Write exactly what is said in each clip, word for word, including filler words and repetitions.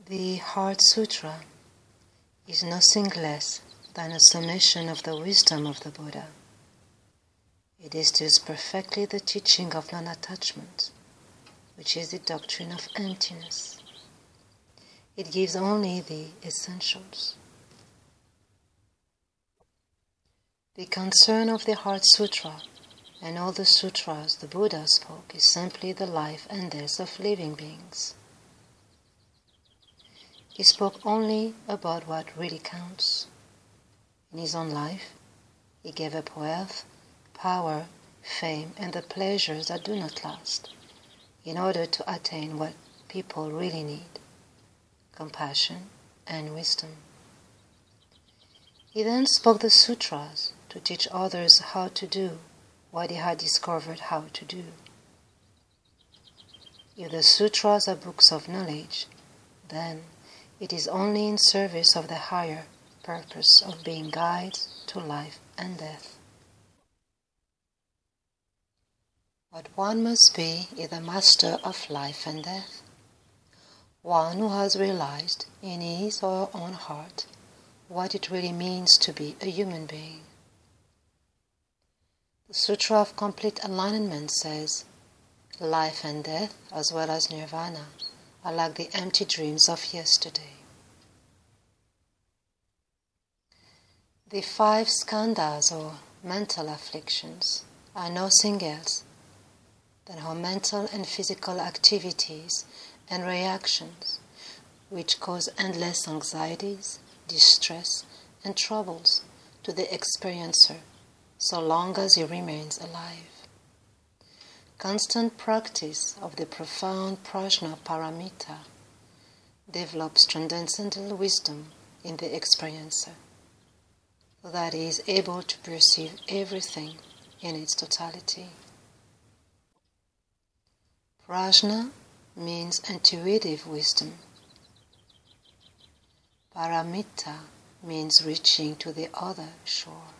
The Heart Sutra is nothing less than a summation of the wisdom of the Buddha. It distills perfectly the teaching of non-attachment, which is the doctrine of emptiness. It gives only the essentials. The concern of the Heart Sutra and all the sutras the Buddha spoke is simply the life and death of living beings. He spoke only about what really counts. In his own life, he gave up wealth, power, fame, and the pleasures that do not last, in order to attain what people really need: compassion and wisdom. He then spoke the sutras to teach others how to do what he had discovered how to do. If the sutras are books of knowledge, then it is only in service of the higher purpose of being guides to life and death. What one must be is the master of life and death, one who has realized in his or her own heart what it really means to be a human being. The Sutra of Complete Enlightenment says, life and death, as well as nirvana, are like the empty dreams of yesterday. The five skandhas, or mental afflictions, are nothing else than our mental and physical activities and reactions which cause endless anxieties, distress, and troubles to the experiencer so long as he remains alive. Constant practice of the profound prajna paramita develops transcendental wisdom in the experiencer, so that he is able to perceive everything in its totality. Prajna means intuitive wisdom. Paramita means reaching to the other shore.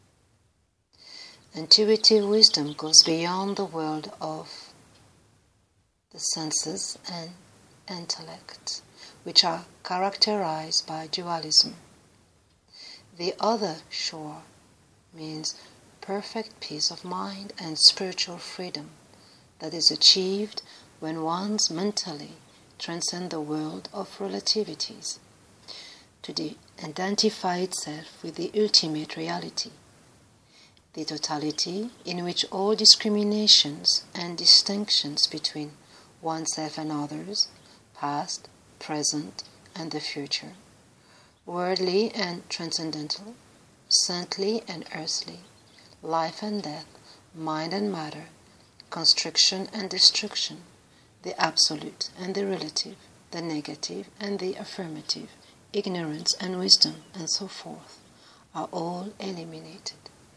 Intuitive wisdom goes beyond the world of the senses and intellect, which are characterized by dualism. The other shore means perfect peace of mind and spiritual freedom that is achieved when one's mentally transcend the world of relativities to de- identify itself with the ultimate reality, the totality in which all discriminations and distinctions between oneself and others, past, present, and the future, worldly and transcendental, saintly and earthly, life and death, mind and matter, construction and destruction, the absolute and the relative, the negative and the affirmative, ignorance and wisdom, and so forth, are all eliminated.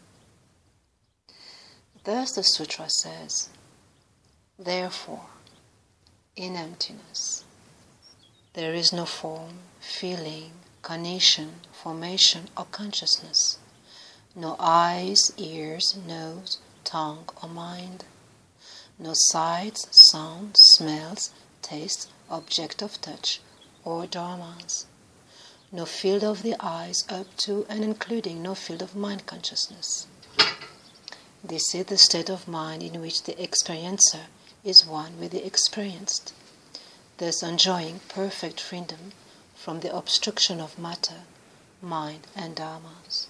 Thus the sutra says, therefore, in emptiness, there is no form, feeling, cognition, formation, or consciousness, no eyes, ears, nose, tongue, or mind, no sights, sounds, smells, tastes, object of touch, or dharmas, no field of the eyes up to and including no field of mind consciousness. This is the state of mind in which the experiencer is one with the experienced, thus enjoying perfect freedom from the obstruction of matter, mind, and dharmas.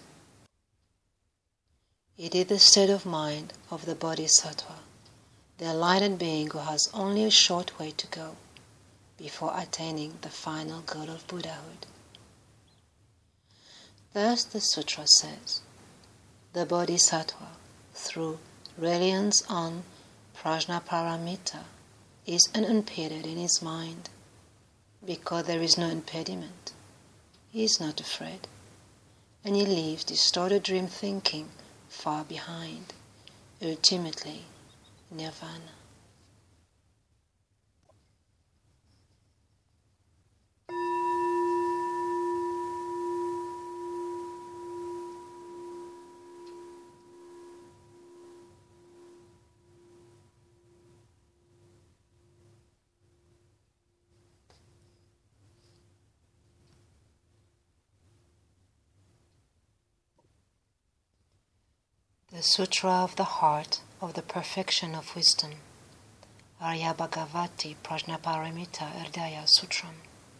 It is the state of mind of the Bodhisattva, the enlightened being who has only a short way to go before attaining the final goal of Buddhahood. Thus the sutra says, the Bodhisattva, through reliance on Prajnaparamita, is unimpeded in his mind. Because there is no impediment, he is not afraid, and he leaves distorted dream thinking far behind, ultimately nirvana. The Sutra of the Heart of the Perfection of Wisdom, Arya Bhagavati Prajnaparamita Erdaya Sutram.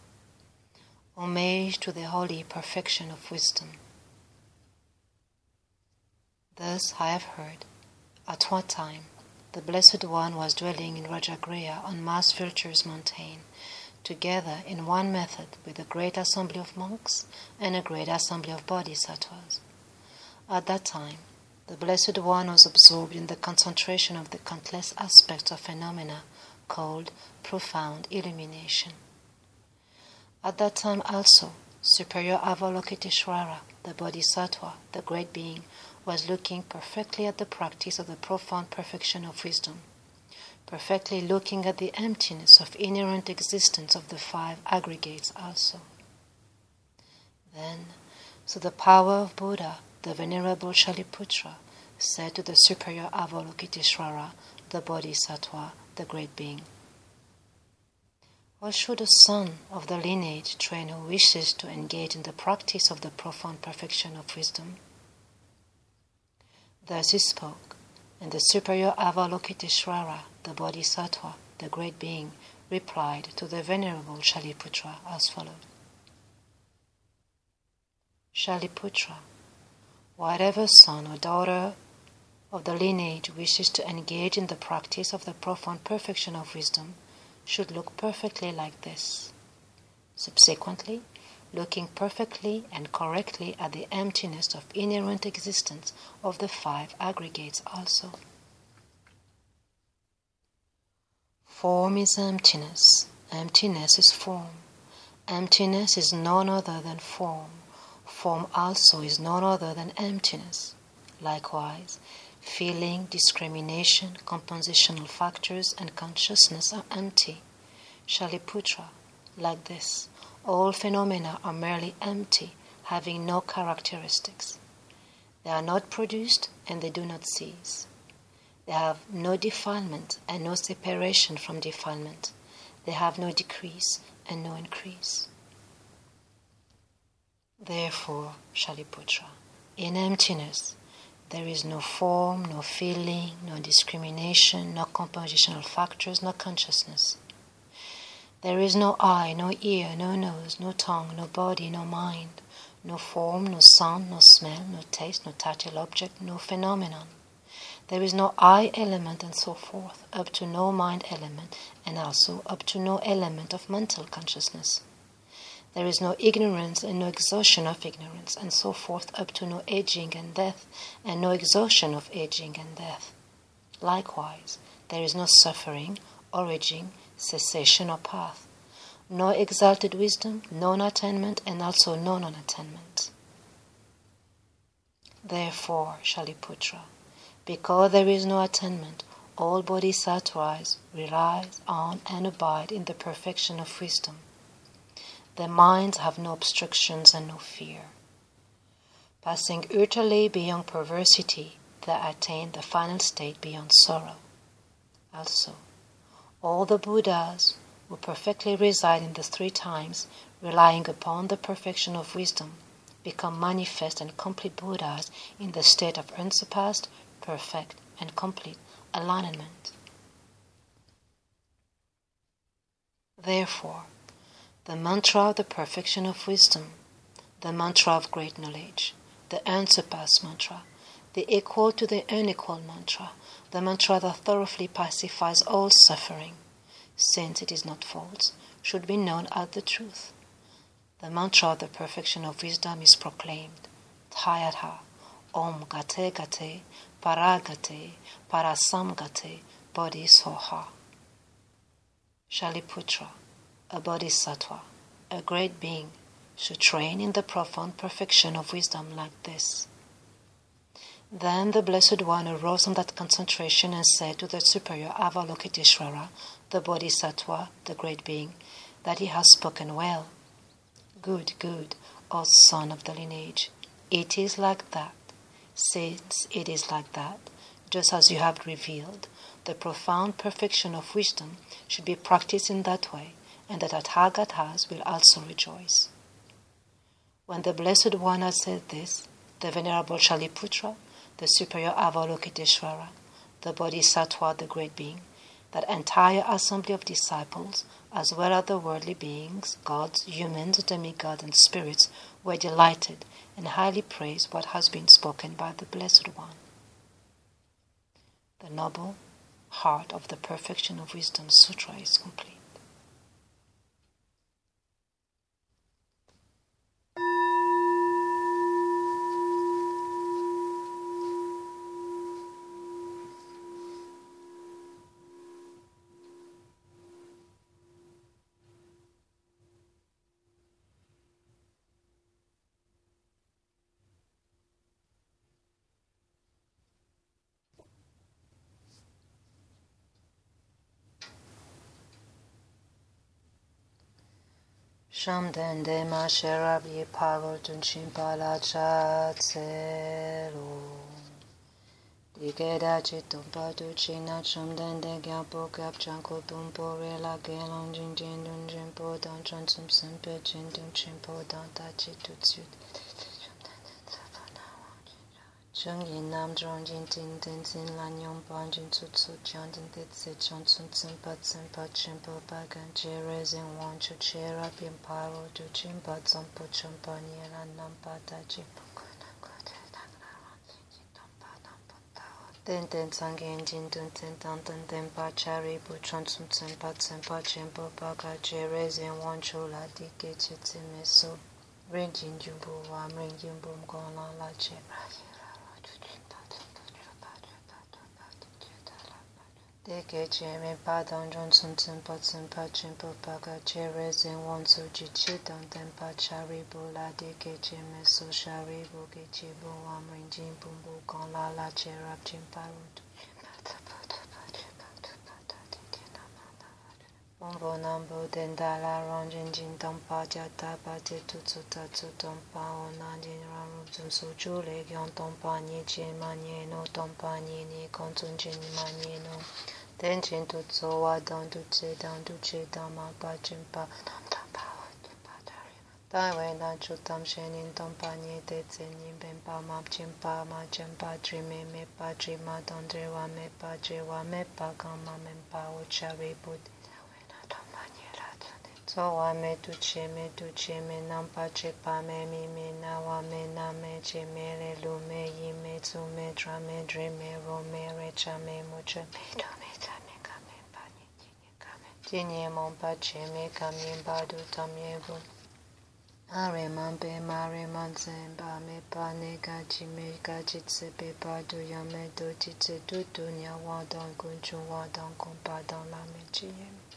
Homage to the holy perfection of wisdom. Thus I have heard, at one time, the Blessed One was dwelling in Rajagriha on Mars Vulture's mountain, together in one method with a great assembly of monks and a great assembly of bodhisattvas. At that time, the Blessed One was absorbed in the concentration of the countless aspects of phenomena called profound illumination. At that time also, Superior Avalokiteshvara, the Bodhisattva, the Great Being, was looking perfectly at the practice of the profound perfection of wisdom, perfectly looking at the emptiness of inherent existence of the five aggregates also. Then, through the power of Buddha, the Venerable Shaliputra said to the Superior Avalokiteshvara, the Bodhisattva, the Great Being, "How should a son of the lineage train who wishes to engage in the practice of the profound perfection of wisdom?" Thus he spoke, and the Superior Avalokiteshvara, the Bodhisattva, the Great Being, replied to the Venerable Shaliputra as follows. Shaliputra, whatever son or daughter of the lineage wishes to engage in the practice of the profound perfection of wisdom should look perfectly like this. Subsequently, looking perfectly and correctly at the emptiness of inherent existence of the five aggregates also. Form is emptiness. Emptiness is form. Emptiness is none other than form. Form also is none other than emptiness. Likewise, feeling, discrimination, compositional factors, and consciousness are empty. Shaliputra, like this, all phenomena are merely empty, having no characteristics. They are not produced and they do not cease. They have no defilement and no separation from defilement. They have no decrease and no increase. Therefore, Shaliputra, in emptiness, there is no form, no feeling, no discrimination, no compositional factors, no consciousness. There is no eye, no ear, no nose, no tongue, no body, no mind, no form, no sound, no smell, no taste, no tactile object, no phenomenon. There is no I element and so forth, up to no mind element, and also up to no element of mental consciousness. There is no ignorance and no exhaustion of ignorance, and so forth up to no aging and death, and no exhaustion of aging and death. Likewise, there is no suffering, origin, cessation or path, no exalted wisdom, non-attainment, and also no non-attainment. Therefore, Shaliputra, because there is no attainment, all bodhisattvas rely on and abide in the perfection of wisdom. Their minds have no obstructions and no fear. Passing utterly beyond perversity, they attain the final state beyond sorrow. Also, all the Buddhas who perfectly reside in the three times, relying upon the perfection of wisdom, become manifest and complete Buddhas in the state of unsurpassed, perfect, and complete alignment. Therefore, the mantra of the perfection of wisdom, the mantra of great knowledge, the unsurpassed mantra, the equal to the unequal mantra, the mantra that thoroughly pacifies all suffering, since it is not false, should be known as the truth. The mantra of the perfection of wisdom is proclaimed, Tayatha, Om Gate Gate, Paragate, Parasamgate, Bodhisoha. Shaliputra, a bodhisattva, a great being, should train in the profound perfection of wisdom like this. Then the Blessed One arose from that concentration and said to the Superior Avalokiteshvara, the Bodhisattva, the Great Being, that he has spoken well. Good, good, O son of the lineage, it is like that. Since it is like that, just as you have revealed, the profound perfection of wisdom should be practiced in that way, and the Tathagatas will also rejoice. When the Blessed One had said this, the Venerable Shaliputra, the superior Avalokiteshvara, the Bodhisattva, the great being, that entire assembly of disciples, as well as the worldly beings, gods, humans, demigods, and spirits, were delighted and highly praised what has been spoken by the Blessed One. The noble heart of the Perfection of Wisdom Sutra is complete. Shamdende ma sherabye pavo tunshin pala cha tsero. Digeda chitum padu china shamdende gyapo gap chanko bumpo rela gelon jin jin dun jin po dan chan sum sempe jin dun chin po dan ta chi tu tsu. Chung yin nam zhong jin tin tin tin lan yong pan jin tsu tsu chan din tit se chan sun tsin pat tsin pat chin po pa gan che re zin wan chu che ra pin paro du chin pat zon po chun pa nye lan nam pa ta chi po ko na ko te tak la wan jin jin tom pa nam po ta o ten ten sang yin jin dun tin tan ten ten pa cha ri bu chan sun tsin pat tsin pat chin po pa ka che re zin wan chu la di ke chi tsi me so rin jin jun bu wam rin jin bu mkong la la che ra yi Deke che me pa dang zhong sun tsin pa tsin pa chin po pa ka che re zin wan su ji chi dang ten pa cha ri bu la deke che me so sha ri bu ke chi bu wam rin jin bu bu kong la la che rap chin pa ru tu Ombo nambo den da la rong jin jin tong pa ja ta pa te tu tsu ta tsu tong pa o na jin ran ru zun su chu le gyong tong pa nye chen ma nye no tong pa nye ni kong tsun jin ma nye no ten jin tu tsu wa dang du che dang du che dang ma pa jin pa nam tong pa o jin pa ta ri tai wei na chu tam shen nin tong pa nye te tsen yin ben pa ma jin pa ma jin pa tri me me pa tri ma dong dre wa me pa dre wa me pa gang ma men pa o cha re bu So wa me tu che me tu che me nam pa che pa me mi me na wa me na me che me re lu me yi me tsu me tra me dre me ro me re cha me mu che me do me ta me ka me pa ni ti ni ka me ti ni mon pa che me ka mi ba du tam ye bu a re man pe ma re man zen ba me pa ne ga chi me ga chi tse pe pa du ya me do ti tse du du nya wa dong kun chu wa dong kun pa dong la me chi ye me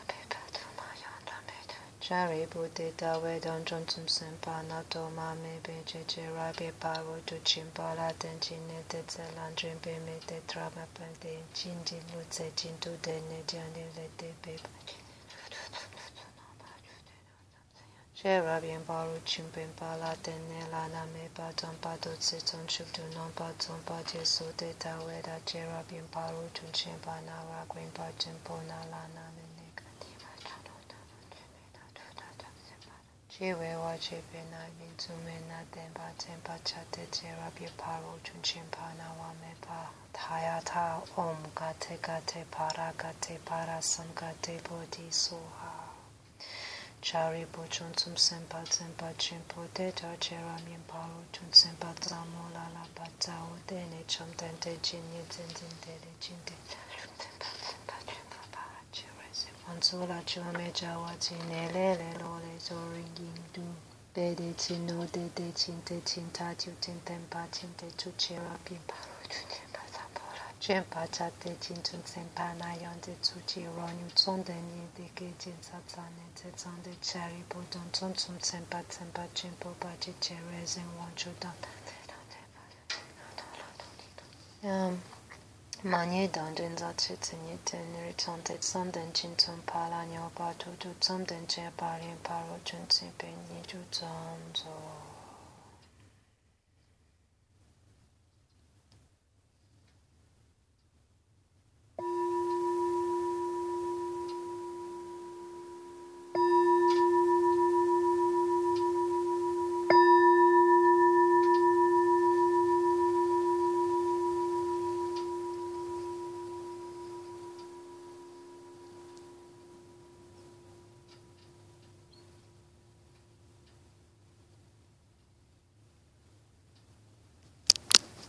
Chari Buddhi Dawe Don Chon Tsum Senpa Nato Ma Me Be Che Che Rabi Paro Tu Chimpa La Den Chin Ne Te Tse Lan Chin Pe Me Te Traba Pen Te Chin Jin Lu Tse Chin Tu De Ne Jian Ni Le Te Pe Che Rabi Paro Chin Pen Pa La Den Ne La Na Me Pa Ton Pa Tu Tse Ton Chuk Tu Non Pa Ton Pa Je Su Te Dawe Da Che Rabi Paro Tu Chin Pa Na Ra Queen Pa Chin Po Na La Na Me Chiwe wa chepe na yin tsu me na tenpa tenpa cha te che rabi paro chun chenpa na wa me pa thaya tha om ga te ga te para ga te para sam ga te bodhi soha chari po chun tsum senpa tenpa chenpo te ta che rabi paro chun senpa tsamo la la pa tsa o te ne chom ten te chin ye ten ten te le chin te Anzu la chua me jawa chi ne le le lo le so ring yin du be de chin no de de chin te chin ta chu chin ten pa chin te chu che ra pin pa ro chu chin pa sa po la chen pa cha te chin chun sen pa na yon te chu chi ro nyu chon de ni de ke chin sa sa ne te chon de chari po don chon chun sen pa sen pa chin po pa chi che re zen won chu dan um Manye danjen za che tsenye tenri chante tsamden chin tsum pa la nyo pa tu tu tsamden che pa rin pa ro chun tsin pe ni ju tsam zo.